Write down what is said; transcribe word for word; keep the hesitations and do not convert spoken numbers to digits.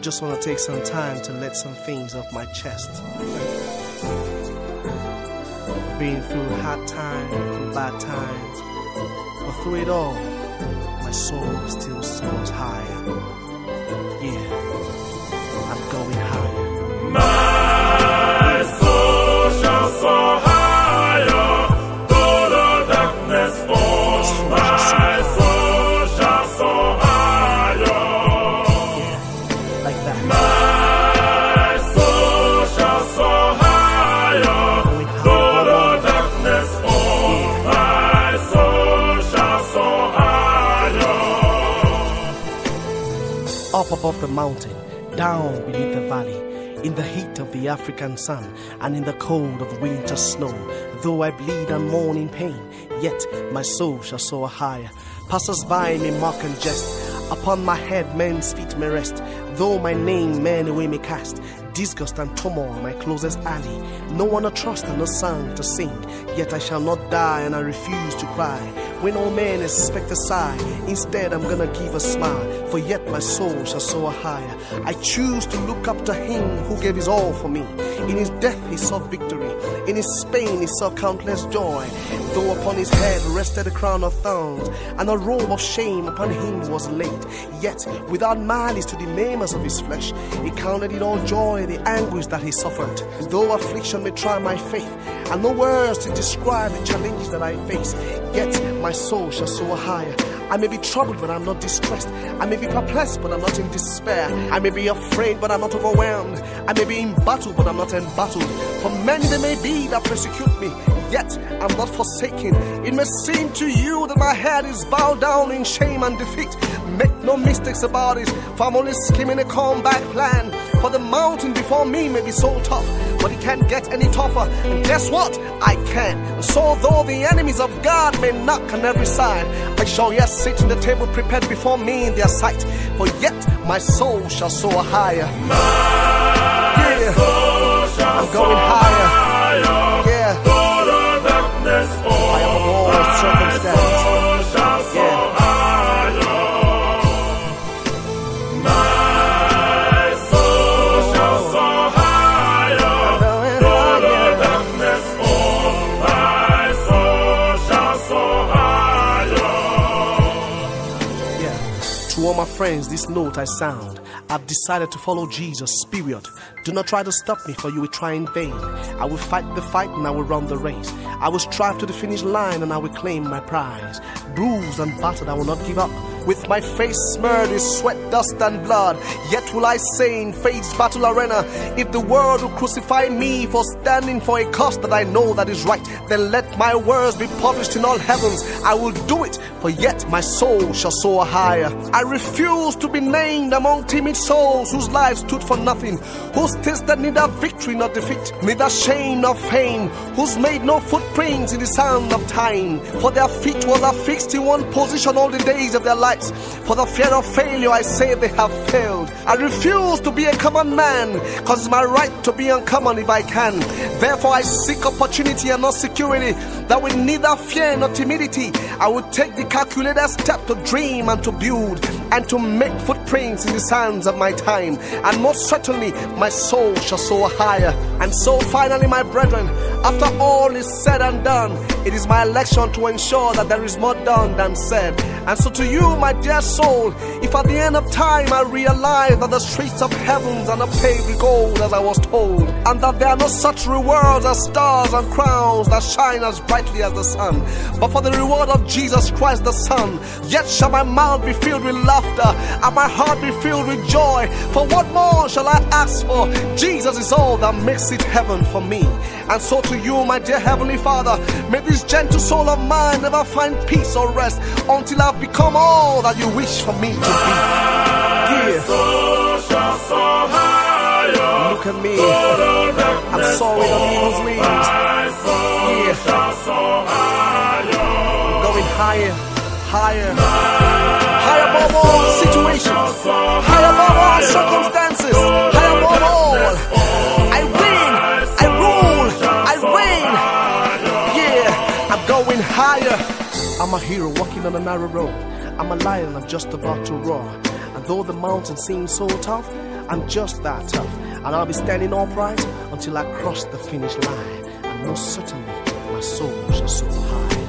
just want to take some time to let some things off my chest. Been through hard times and bad times, but through it all, my soul still soars higher. Yeah, I'm going higher. My soul shall soar higher, though the darkness falls. My soul shall soar higher. Yeah, like that. My soul shall soar higher, though the darkness falls. My soul shall soar higher. Up above the mountain, down beneath the valley, in the heat of the African sun, and in the cold of winter snow. Though I bleed and mourn in pain, yet my soul shall soar higher. Passers-by may mock and jest, upon my head men's feet may rest. Though my name men away may cast, disgust and turmoil my closest alley. No one to trust and no song to sing, yet I shall not die and I refuse to cry. When all men expect a sigh, instead I'm gonna give a smile, for yet my soul shall soar higher. I choose to look up to him who gave his all for me. In his death he saw victory, in his pain he saw countless joy. Though upon his head rested a crown of thorns, and a robe of shame upon him was laid, yet without malice to the namers of his flesh, he counted it all joy, the anguish that he suffered. Though affliction may try my faith, and no words to describe the challenges that I face, yet my soul shall soar higher. I may be troubled, but I'm not distressed. I may be perplexed, but I'm not in despair. I may be afraid, but I'm not overwhelmed. I may be in battle, but I'm not embattled. For many there may be that persecute me, yet I'm not forsaken. It may seem to you that my head is bowed down in shame and defeat. Make no mistakes about it, for I'm only scheming a comeback plan. For the mountain before me may be so tough, but it can't get any tougher. And guess what? I can. And so though the enemies of God may knock on every side, I shall yet sit in the table prepared before me in their sight. For yet my soul shall soar higher. My Yeah, soul shall I'm going soar higher. higher. Yeah, Though the darkness falls, I am of all circumstance. my soul shall soar Yeah. higher. My soul shall soar higher. going Though the higher. darkness falls, my soul shall soar higher. Yeah. To all my friends, this note I sound. I've decided to follow Jesus, period. Do not try to stop me, for you will try in vain. I will fight the fight and I will run the race. I will strive to the finish line and I will claim my prize. Bruised and battered, I will not give up. With my face smeared with sweat, dust and blood, yet will I say in fate's battle arena, if the world will crucify me for standing for a cause that I know that is right, then let my words be published in all heavens. I will do it, for yet my soul shall soar higher. I refuse to be named among timid souls whose lives stood for nothing, whose tasted neither victory nor defeat, neither shame nor fame, whose made no footprints in the sand of time. For their feet was affixed in one position all the days of their lives. For the fear of failure, I say they have failed. I refuse to be a common man, cause it's my right to be uncommon if I can. Therefore I seek opportunity and not security, that with neither fear nor timidity, I will take the calculated step to dream and to build, and to make footprints in the sands of my time. And most certainly my soul shall soar higher. And so finally, my brethren, after all is said and done, it is my election to ensure that there is more done than said. And so to you, my dear soul, if at the end of time I realize that the streets of heavens are not paved with gold as I was told, and that there are no such rewards as stars and crowns that shine as brightly as the sun, but for the reward of Jesus Christ the Son, yet shall my mouth be filled with laughter and my heart be filled with joy. For what more shall I ask for? Jesus is all that makes it heaven for me. And so to you, my dear Heavenly Father, may this gentle soul of mine never find peace or rest until I've become all that you wish for me to be. My soul shall soar higher. Look at me, I'm soaring on eagle's wings. My soul Yeah. shall soar higher. Going higher, higher, high above all situations, high above all circumstances, high above all. I win, I rule, I reign. Yeah, I'm going higher. I'm a hero walking on a narrow road. I'm a lion, I'm just about to roar. And though the mountain seems so tough, I'm just that tough, and I'll be standing upright until I cross the finish line. And most certainly, my soul shall soar high.